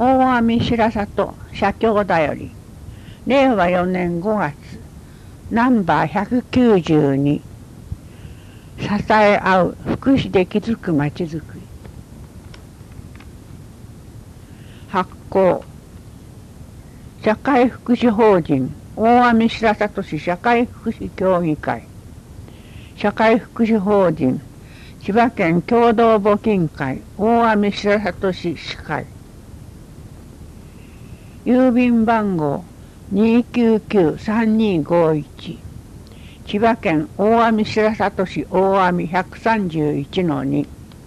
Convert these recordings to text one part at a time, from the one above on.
大網白里社協だより令和4年5月ナンバー192支え合う福祉で築くまちづくり発行社会福祉法人大網白里市社会福祉協議会社会福祉法人千葉県共同募金会大網白里市市会郵便番号299-3251千葉県大網白里市大網 131-2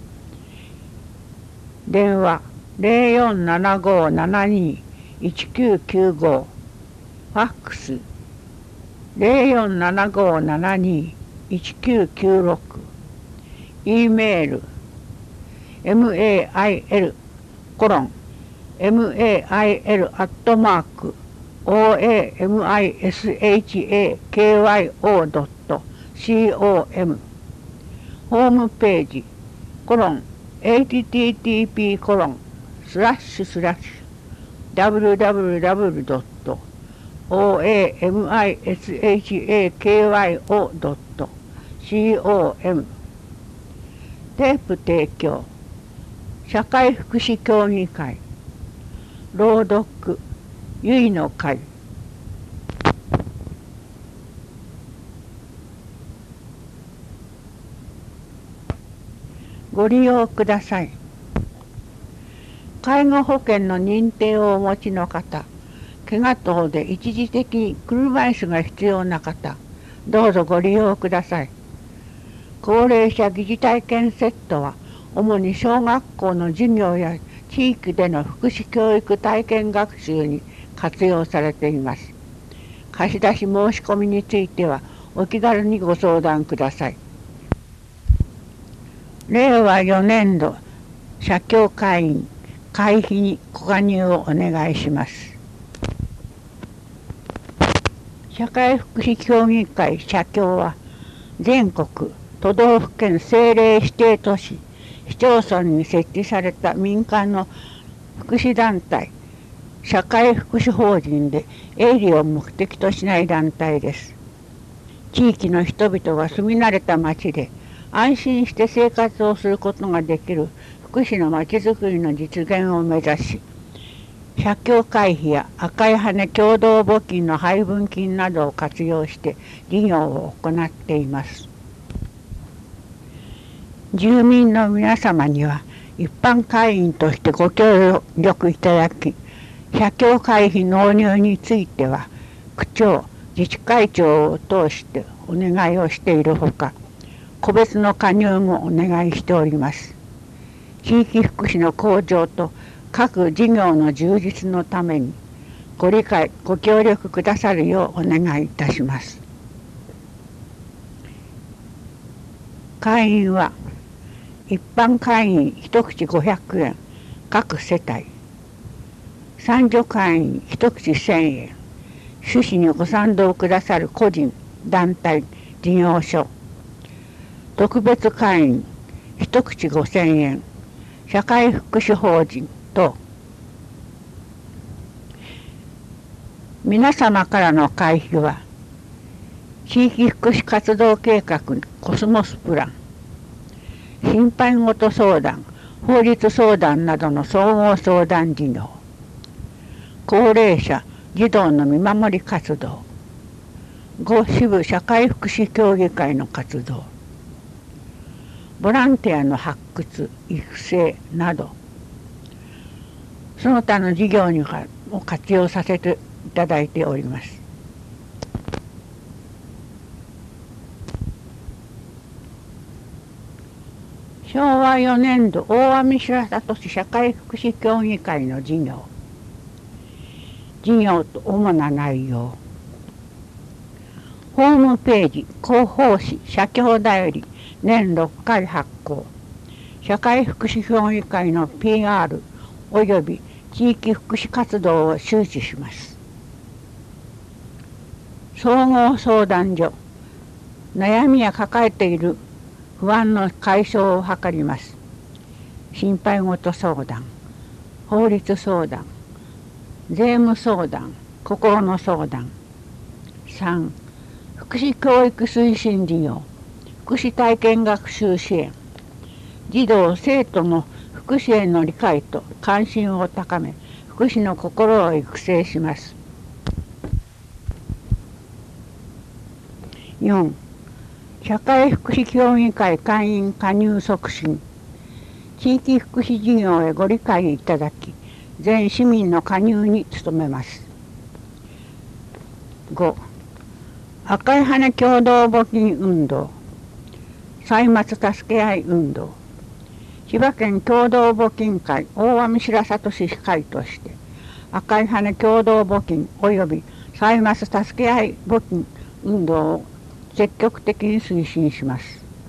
電話0475721995ファックス0475721996 E メール mail@oamisakyo.com ホームページhttp://www.oamisakyo.com テープ提供社会福祉協議会朗読ゆいの会ご利用ください。介護保険の認定をお持ちの方、怪我等で一時的に車椅子が必要な方、どうぞご利用ください。高齢者疑似体験セットは、主に小学校の授業や地域での福祉教育体験学習に活用されています。貸し出し申し込みについては、お気軽にご相談ください。令和4年度社協会員会費にご加入をお願いします。社会福祉協議会社協は全国都道府県政令指定都市市町村に設置された民間の福祉団体社会福祉法人で営利を目的としない団体です。地域の人々が住み慣れた町で安心して生活をすることができる福祉のまちづくりの実現を目指し、社協会費や赤い羽共同募金の配分金などを活用して事業を行っています。住民の皆様には一般会員としてご協力いただき、社協会費納入については区長、自治会長を通してお願いをしているほか、個別の加入もお願いしております。地域福祉の向上と各事業の充実のためにご理解、ご協力くださるようお願いいたします。会員は一般会員一口500円各世帯、参助会員一口1000円、趣旨にご賛同くださる個人、団体、事業所、特別会員一口5000円、社会福祉法人等、皆様からの会費は、地域福祉活動計画コスモスプラン、心配事相談、法律相談などの総合相談事業、高齢者、児童の見守り活動、ご支部社会福祉協議会の活動、ボランティアの発掘、育成など、その他の事業にも活用させていただいております。昭和4年度大網白里市社会福祉協議会の事業と主な内容、ホームページ広報誌社協だより年6回発行、社会福祉協議会の PR および地域福祉活動を周知します。総合相談所、悩みや抱えている不安の解消を図ります。心配事相談、 法律相談、税務相談、心の相談。3、福祉教育推進事業、福祉体験学習支援。児童・生徒の福祉への理解と関心を高め、福祉の心を育成します。4、社会福祉協議会会員加入促進。地域福祉事業へご理解いただき、全市民の加入に努めます。5、赤い羽共同募金運動、歳末助け合い運動。千葉県共同募金会大網白里市会として、赤い羽共同募金及び歳末助け合い募金運動を積極的に推進します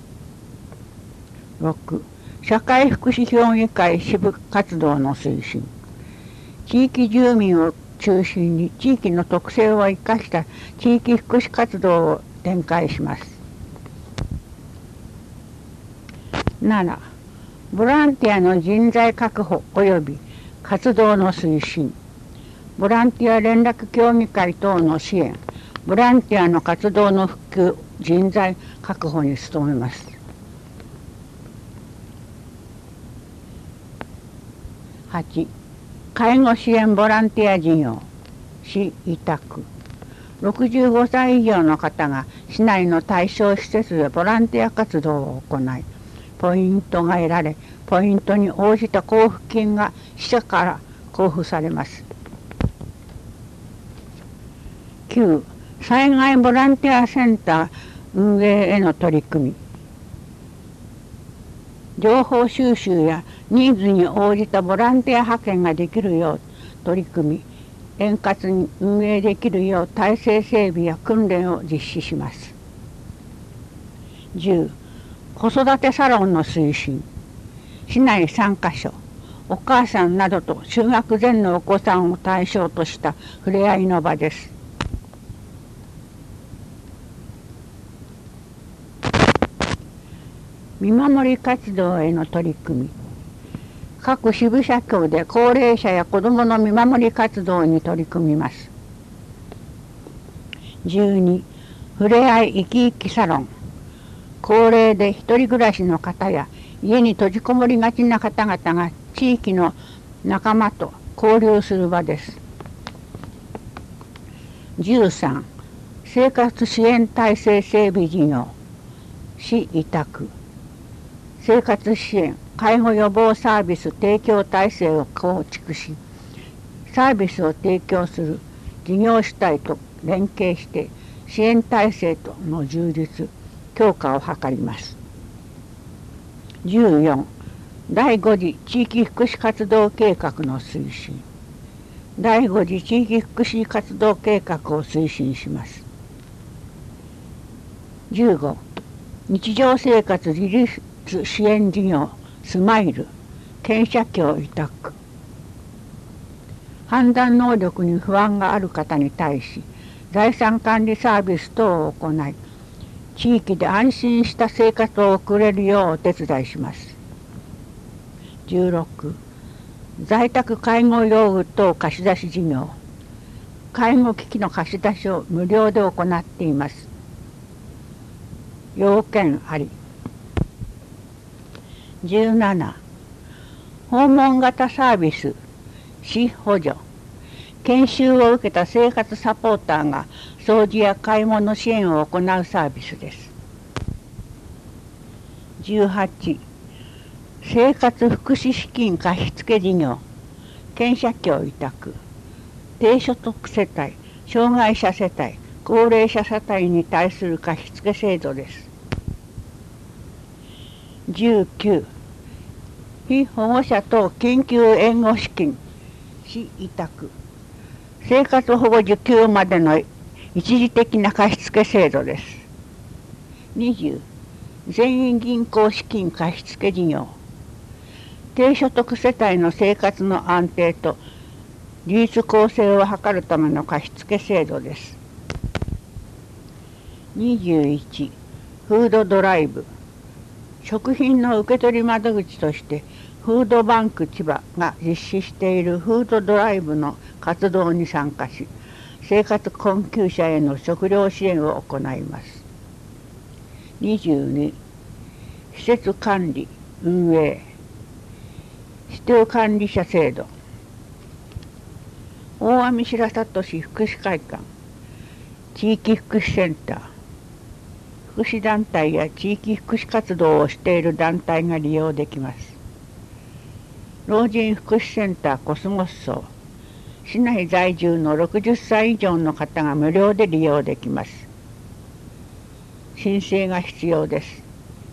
。6、社会福祉協議会支部活動の推進。地域住民を中心に地域の特性を生かした地域福祉活動を展開します。7、ボランティアの人材確保及び活動の推進。ボランティア連絡協議会等の支援、ボランティアの活動の普及、人材確保に努めます。8、介護支援ボランティア事業、市委託。65歳以上の方が市内の対象施設でボランティア活動を行い、ポイントが得られ、ポイントに応じた交付金が市社から交付されます。9、災害ボランティアセンター運営への取り組み。情報収集やニーズに応じたボランティア派遣ができるよう取り組み、円滑に運営できるよう体制整備や訓練を実施します。10、子育てサロンの推進。市内3カ所、お母さんなどと就学前のお子さんを対象としたふれあいの場です。見守り活動への取り組み。各支部社協で高齢者や子どもの見守り活動に取り組みます。12、ふれあい生き生きサロン。高齢で一人暮らしの方や家に閉じこもりがちな方々が地域の仲間と交流する場です。13、生活支援体制整備事業、市委託。生活支援、介護予防サービス提供体制を構築し、サービスを提供する事業主体と連携して支援体制との充実、強化を図ります。14、第5次地域福祉活動計画の推進。第5次地域福祉活動計画を推進します。15、日常生活自立支援事業スマイル、県社協委託。判断能力に不安がある方に対し、財産管理サービス等を行い、地域で安心した生活を送れるようお手伝いします。16、在宅介護用具等貸し出し事業。介護機器の貸し出しを無料で行っています。要件あり。17、訪問型サービス、市補助。研修を受けた生活サポーターが掃除や買い物支援を行うサービスです。18、生活福祉資金貸付事業、県社協委託。低所得世帯、障害者世帯、高齢者世帯に対する貸付制度です。19、被保護者等緊急援護資金、市委託。生活保護受給までの一時的な貸付制度です。20、全員銀行資金貸付事業。低所得世帯の生活の安定と自立構成を図るための貸付制度です。21、フードドライブ。食品の受け取り窓口としてフードバンク千葉が実施しているフードドライブの活動に参加し、生活困窮者への食料支援を行います。22、施設管理運営指定管理者制度。大網白里市福祉会館、地域福祉センター、福祉団体や地域福祉活動をしている団体が利用できます。老人福祉センターコスモス荘、市内在住の60歳以上の方が無料で利用できます。申請が必要です。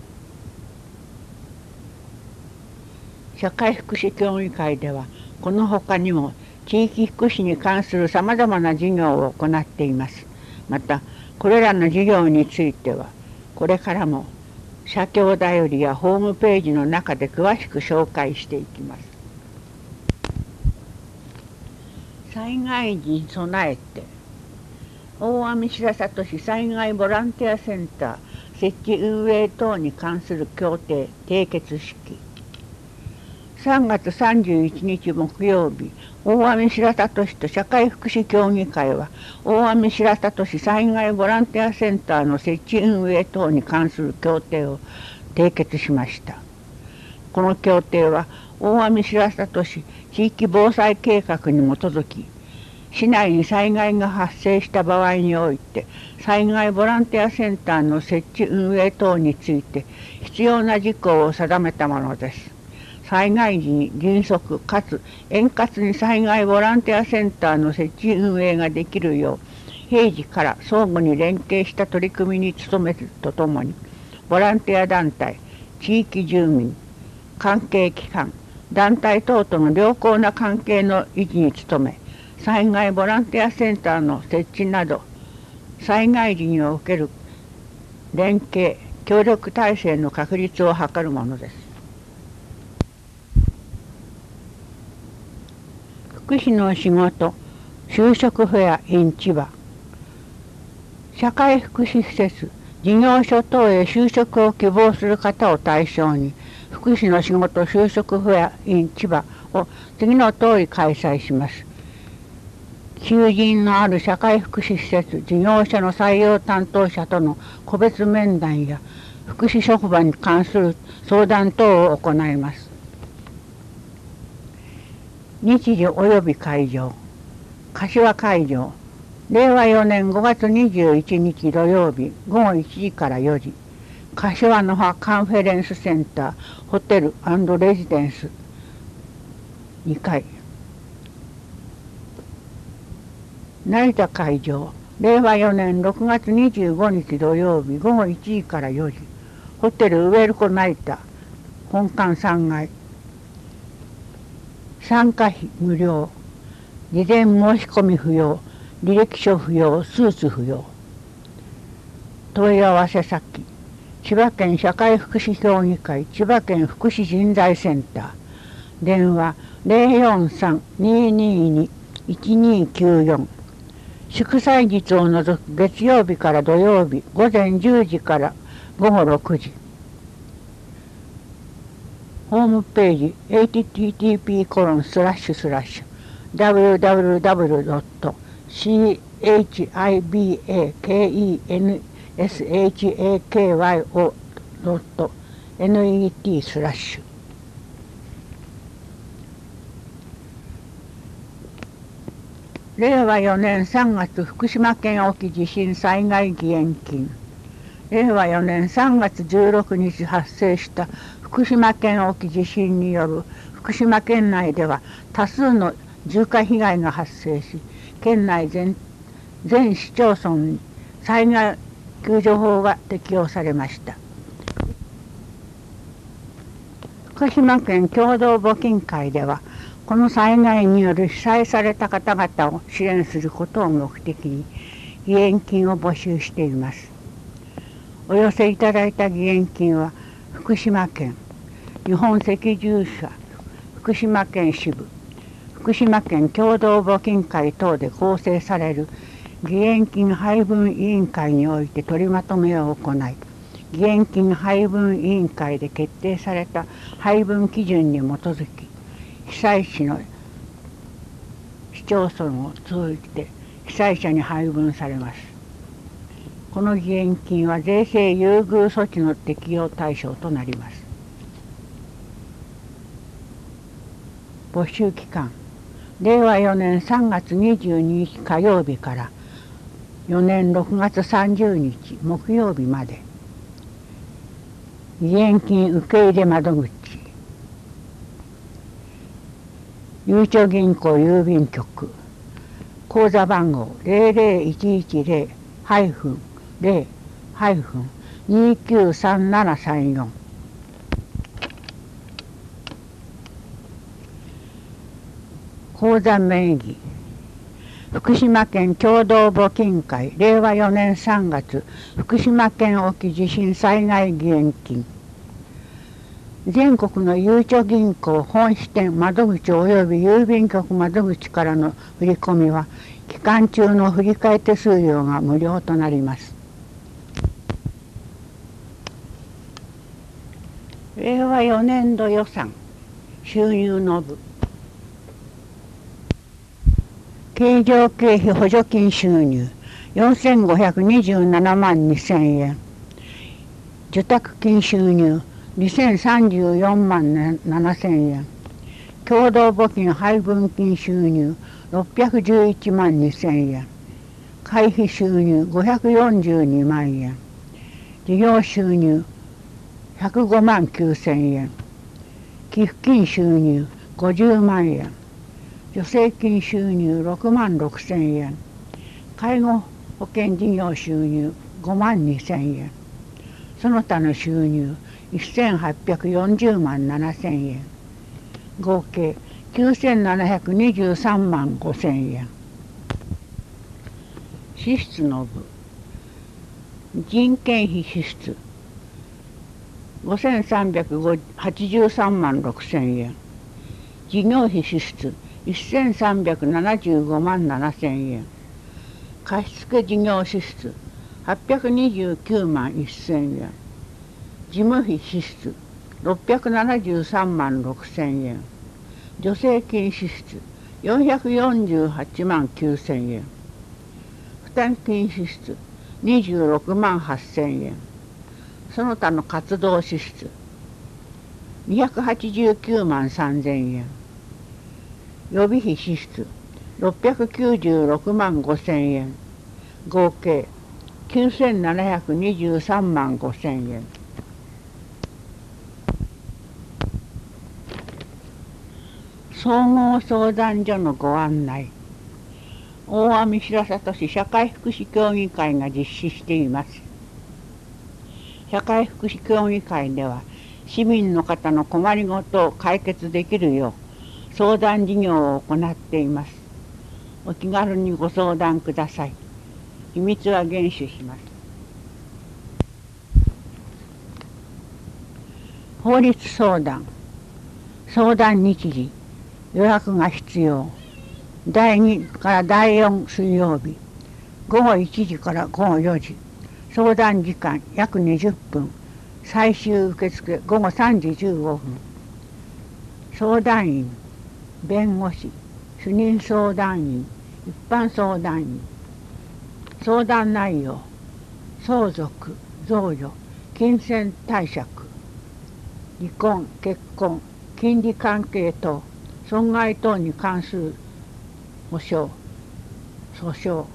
社会福祉協議会では、この他にも地域福祉に関するさまざまな事業を行っています。また、これらの事業については、これからも社協だよりやホームページの中で詳しく紹介していきます。災害時に備えて、大網白里市災害ボランティアセンター設置運営等に関する協定締結式。3月31日木曜日、大網白里市と社会福祉協議会は、大網白里市災害ボランティアセンターの設置運営等に関する協定を締結しました。この協定は、大網白里市地域防災計画に基づき、市内に災害が発生した場合において、災害ボランティアセンターの設置運営等について必要な事項を定めたものです。災害時に迅速かつ円滑に災害ボランティアセンターの設置運営ができるよう、平時から相互に連携した取り組みに努めるとともに、ボランティア団体、地域住民、関係機関、団体等との良好な関係の維持に努め、災害ボランティアセンターの設置など、災害時における連携、協力体制の確立を図るものです。福祉の仕事、就職フェア in 千葉。社会福祉施設、事業所等へ就職を希望する方を対象に、福祉の仕事就職フェア in 千葉を次の通り開催します。求人のある社会福祉施設、事業所の採用担当者との個別面談や福祉職場に関する相談等を行います。日時及び会場、柏会場、令和4年5月21日土曜日午後1時から4時、柏の葉カンフェレンスセンターホテル&レジデンス2階。成田会場、令和4年6月25日土曜日午後1時から4時、ホテルウェルコ成田本館3階。参加費無料、事前申し込み不要、履歴書不要、スーツ不要。問い合わせ先、千葉県社会福祉協議会千葉県福祉人材センター、電話 043-222-1294。祝祭日を除く月曜日から土曜日午前10時から午後6時。ホームページ http://www.chibakenshako.net/令和4年3月福島県沖地震災害義援金。令和4年3月16日発生した福島県沖地震による福島県内では多数の重火被害が発生し、県内全市町村に災害救助法が適用されました。福島県共同募金会では、この災害による被災された方々を支援することを目的に義援金を募集しています。お寄せいただいた義援金は、福島県日本赤十字社福島県支部、福島県共同募金会等で構成される義援金配分委員会において取りまとめを行い、 義援金配分委員会で決定された配分基準に基づき、被災地の市町村を通じて被災者に配分されます。この義援金は税制優遇措置の適用対象となります。募集期間、令和4年3月22日火曜日から4年6月30日木曜日まで。義援金受け入れ窓口、ゆうちょ銀行郵便局、口座番号00110-0-293734、口座名義、福島県共同募金会令和4年3月福島県沖地震災害義援金。全国のゆうちょ銀行本支店窓口及び郵便局窓口からの振り込みは期間中の振替手数料が無料となります。令和4年度予算収入の部、経常経費補助金収入4527万2000円、受託金収入2034万7000円、共同募金配分金収入611万2000円、会費収入542万円、事業収入105万9000円、寄付金収入50万円、助成金収入6万6000円、介護保険事業収入5万2000円、その他の収入1840万7000円、合計9723万5000円。支出の部、人件費支出5383万6000円、事業費支出1375万7000円、貸付事業支出829万1000円、事務費支出673万6000円、助成金支出448万9000円、負担金支出26万8000円、その他の活動支出289万3000円、予備費支出696万5000円、合計9723万5000円。総合相談所のご案内。大網白里市社会福祉協議会が実施しています。社会福祉協議会では市民の方の困りごとを解決できるよう相談事業を行っています。お気軽にご相談ください。秘密は厳守します。法律相談、相談日時、予約が必要。第2から第4水曜日、午後1時から午後4時、相談時間約20分、最終受付午後3時15分。相談員、弁護士、主任相談員、一般相談員。相談内容、相続、贈与、金銭貸借、離婚、結婚、金利関係等、損害等に関する保証、訴訟。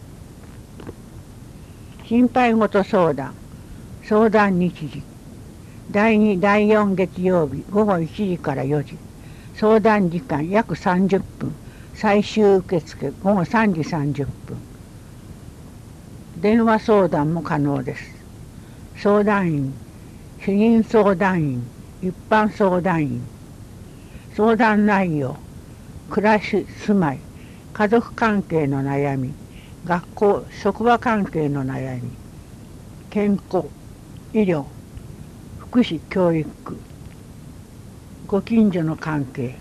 心配事相談、相談日時、第2、第4月曜日午後1時から4時、相談時間約30分、最終受付午後3時30分。電話相談も可能です。相談員、主任相談員、一般相談員。相談内容、暮らし、住まい、家族関係の悩み、学校、職場関係の悩み、健康、医療、福祉、教育、ご近所の関係。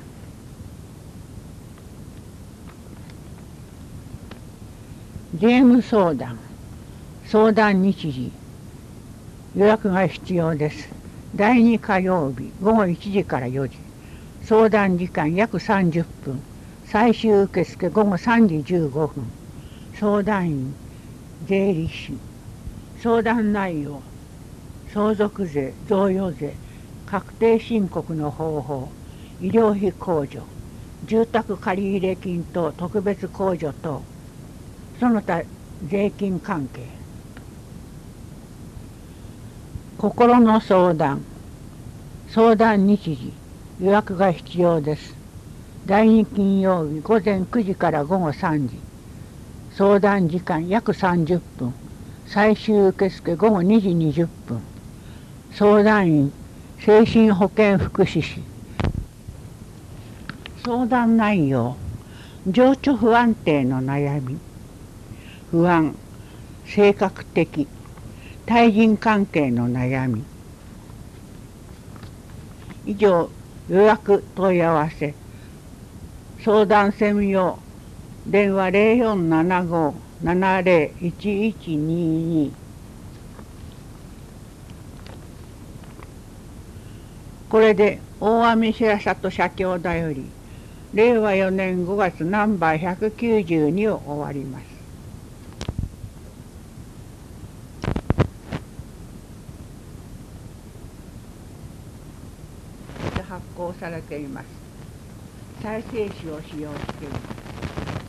税務相談、相談日時、 予約が必要です。第2火曜日午後1時から4時。相談時間約30分。最終受付午後3時15分。相談員、税理士。相談内容、相続税、贈与税、確定申告の方法、医療費控除、住宅借入金等特別控除等、その他税金関係。心の相談、相談日時、予約が必要です。第2金曜日午前9時から午後3時。相談時間約30分。最終受付午後2時20分。相談員、精神保健福祉士。相談内容、情緒不安定の悩み、不安、性格的、対人関係の悩み。以上、予約問い合わせ、相談専用、電話0475-70-1122。これで大網白里社協だより令和4年5月ナンバー192を終わります。発行されています。再生紙を使用しています。